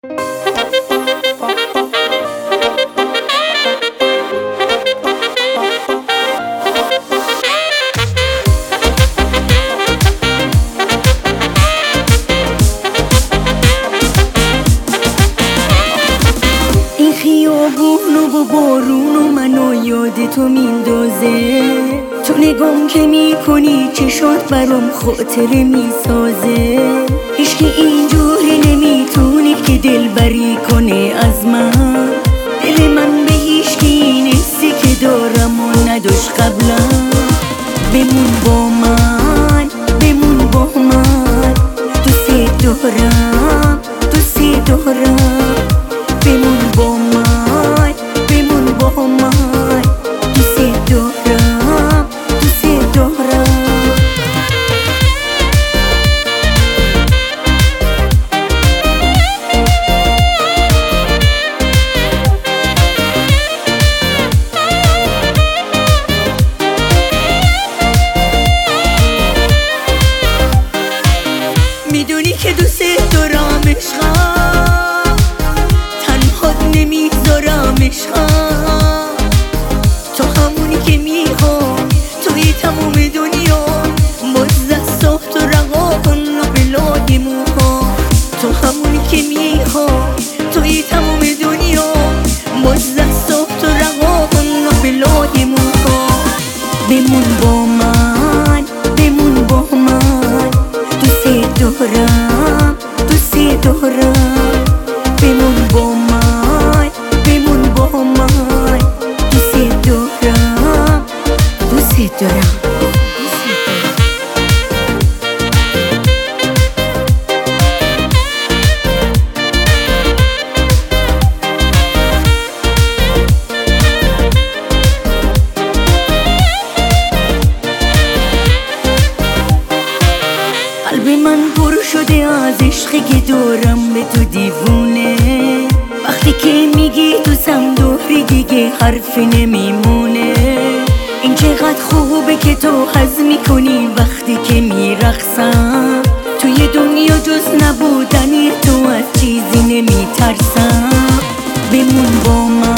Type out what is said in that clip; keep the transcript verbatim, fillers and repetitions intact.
این خیابون و بارون و منو یاد تو میندازه، تو نگام که میکنی چشات برام خاطره میسازه. هیچکی اینجوری نمیتونه که دلبری کنه از من، دل من به هیچکی این حسی که دارم و نداشت قبلا. بمون با من، بمون با من، دوست دارم، دوست دارم. بمون با من، بمون با من، دوست دارم، دوست دارم. میدونی که دوست دارم عشقم، تنهات نمیذارم عشقم. تو همونی که میخوام، توی تموم دنیا، باز دستات رو رها کن و بلای موها. تو همونی که میخوام، توی تموم دنیا، باز دستات رو رها کن و بلای موها. بمون با من، بمون با من، دوست دارم، دوست دارم. بمون با من، بمون با من، دوست دارم، دوست دارم. قلب من پر شده از عشقی که دارم به تو دیوونه. وقتی که میگی دوستم دوری دیگه حرفی نمیمونه. این چقدر خوبه که تو حظ میکنی وقتی که میرقصم. توی دنیا جز نبودنی تو از چیزی نمیترسم. بمون با من.